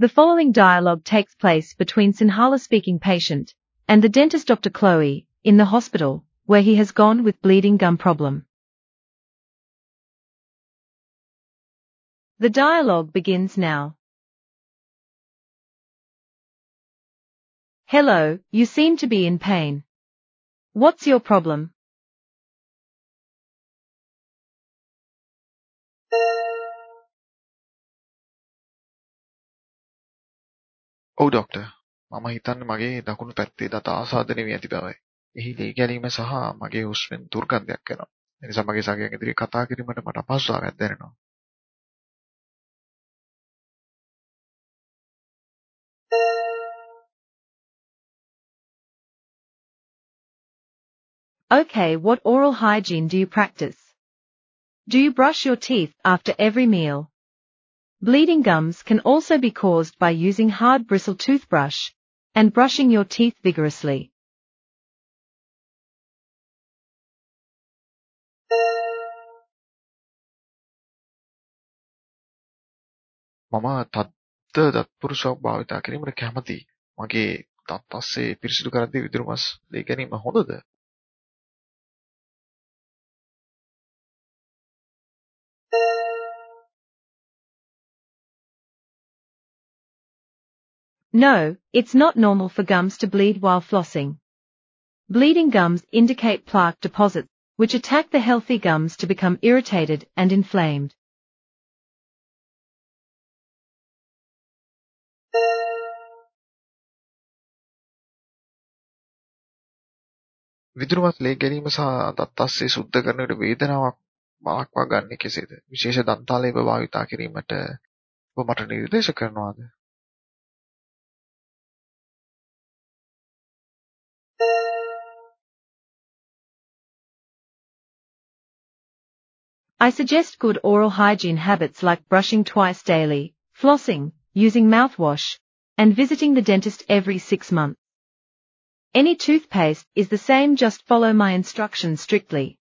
The following dialogue takes place between Sinhala-speaking patient and the dentist Dr. Chloe in the hospital where he has gone with bleeding gum problem. The dialogue begins now. Hello, you seem to be in pain. What's your problem? ඔව් doctor. මම හිතන්නේ මගේ දකුණු පැත්තේ දත ආසාදනය වී ඇති බවයි. එහි ලේ ගැලීම සහ මගේ හුස්මෙන් දුර්ගන්ධයක් එනවා. ඒ නිසා මගේ සගයන් ඉදිරියේ කතා කිරීමට මට අපහසුතාවයක් දැනෙනවා. Okay, what oral hygiene do you practice? Do you brush your teeth after every meal? Bleeding gums can also be caused by using hard bristle toothbrush and brushing your teeth vigorously. මම තද්ද දත්පුරුෂයක් භාවිතා කිරීමට කැමතියි. මගේ දත් අස්සේ පිරිසිදු කරද්දී විදුරු මස් ලේ ගැනීම හොඳද? No, it's not normal for gums to bleed while flossing. Bleeding gums indicate plaque deposits, which attack the healthy gums to become irritated and inflamed. විදුරු මස් ලේ ගැනීම සහ දත් අස්සේ සුද්ධ කරන විට වේදනාවක් වළක්වා ගන්නේ කෙසේද? විශේෂ දන්තාලේප භාවිතා කිරීමට ඔබ මට නිර්දේශ කරනවාද? I suggest good oral hygiene habits like brushing twice daily, flossing, using mouthwash, and visiting the dentist every 6 months. Any toothpaste is the same, just follow my instructions strictly.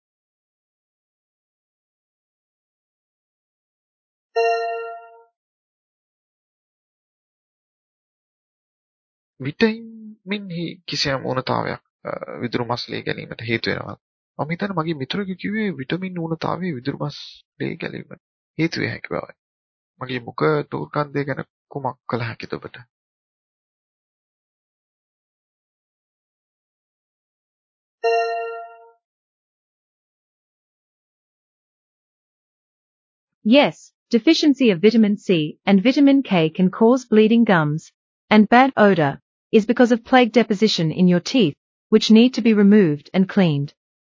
විටමින් හි කිසියම් ඌනතාවයක් විදුරු මස් ලේ ගැනීමට හේතු වෙනවා. මම හිතන්නේ මගේ මිතුරෙකු කිව්වේ විටමින් ඌනතාවය විදුරු මස් ලේ ගැනීමට හේතු වේ හැකි බවයි. මගේ මුඛ දුර්ගන්ධය ගැන කුමක් කළ හැකිද ඔබට? Yes, deficiency of vitamin C and vitamin K can cause bleeding gums, and bad odor is because of plaque deposition in your teeth, which need to be removed and cleaned.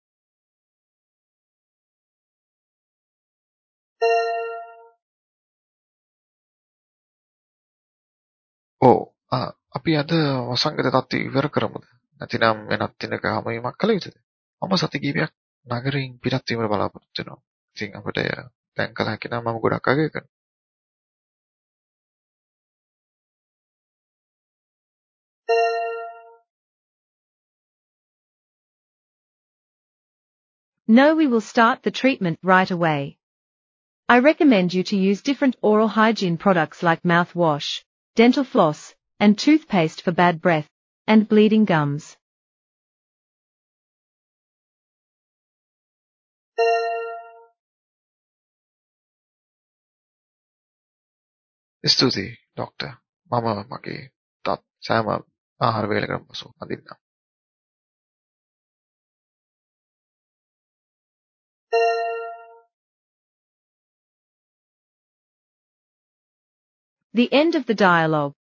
ඔව්. අපි අද වසංගත තත්ත්වය ඉවර කරමුද? නැතිනම් වෙනත් දිනක හමුවීමක් කළ යුතුද? මම සති කිහිපයක් නගරයෙන් පිටත් වීමට බලාපොරොත්තු වෙනවා. ඉතින් අපිට දැන් කළ හැකි නම් මම ගොඩක් අගය කරනවා. No, we will start the treatment right away. I recommend you to use different oral hygiene products like mouthwash, dental floss, and toothpaste for bad breath and bleeding gums. ස්තුතියි ડોක්ටර්. මම මගේ තත් සෑම ආහාර වේලකටම පසු අඳින්නම්. The end of the dialogue.